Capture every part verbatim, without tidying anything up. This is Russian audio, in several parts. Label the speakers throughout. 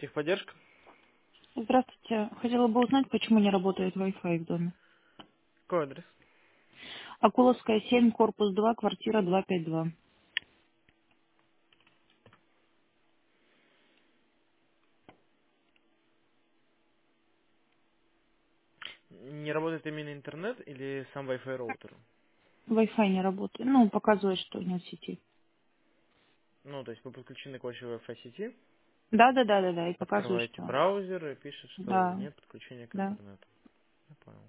Speaker 1: Техподдержка?
Speaker 2: Здравствуйте. Хотела бы узнать, почему не работает Wi-Fi в доме.
Speaker 1: Какой адрес?
Speaker 2: Акуловская, семь, корпус два, квартира двести пятьдесят два.
Speaker 1: Не работает именно интернет или сам Wi-Fi роутер?
Speaker 2: Wi-Fi не работает. Ну, показывает, что нет сети.
Speaker 1: Ну, то есть вы подключены к вашей Wi-Fi сети,
Speaker 2: Да, да, да, да, да. И показывает,
Speaker 1: открываете
Speaker 2: что.
Speaker 1: браузер и пишет, что
Speaker 2: Да,
Speaker 1: нет подключения к
Speaker 2: да.
Speaker 1: интернету. Я понял.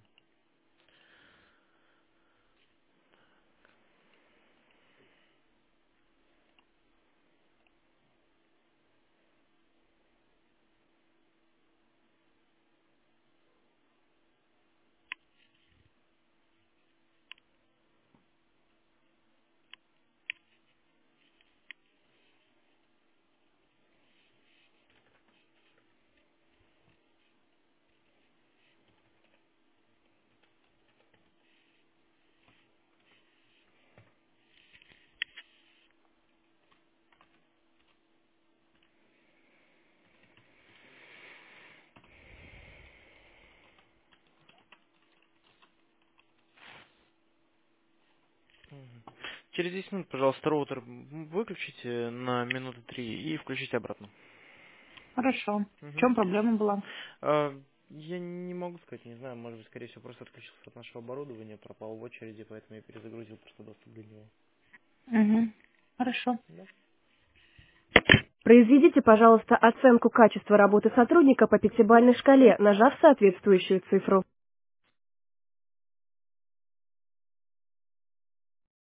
Speaker 1: Мгм. Через десять минут, пожалуйста, роутер выключите на минуты три и включите обратно.
Speaker 2: Хорошо. В
Speaker 1: Мгм.
Speaker 2: чем проблема была?
Speaker 1: А, я не могу сказать, не знаю, может быть, скорее всего, просто отключился от нашего оборудования, пропал в очереди, поэтому я перезагрузил просто доступ для него.
Speaker 2: Угу. Хорошо.
Speaker 1: Да.
Speaker 2: Произведите, пожалуйста, оценку качества работы сотрудника по пятибалльной шкале, нажав соответствующую цифру.